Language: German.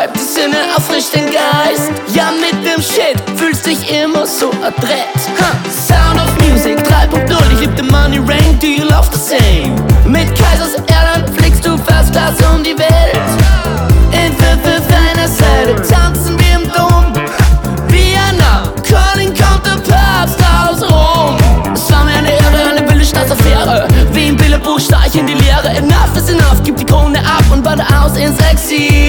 treibt die Sinne, aufricht den Geist. Ja, mit dem Shit fühlst dich immer so adrett. Sound of Music 3.0, ich lieb den Money Rain, do you love the same? Mit Kaisers Erland fliegst du First Class um die Welt. In feiner Seite tanzen wir im Dom. Vienna, Calling kommt der Papst aus Rom. Es war mir eine Ehre, eine wilde Staatsaffäre. Wie im Bilderbuch steig in die Leere. Enough is enough, gib die Krone ab und wandere aus ins Exil.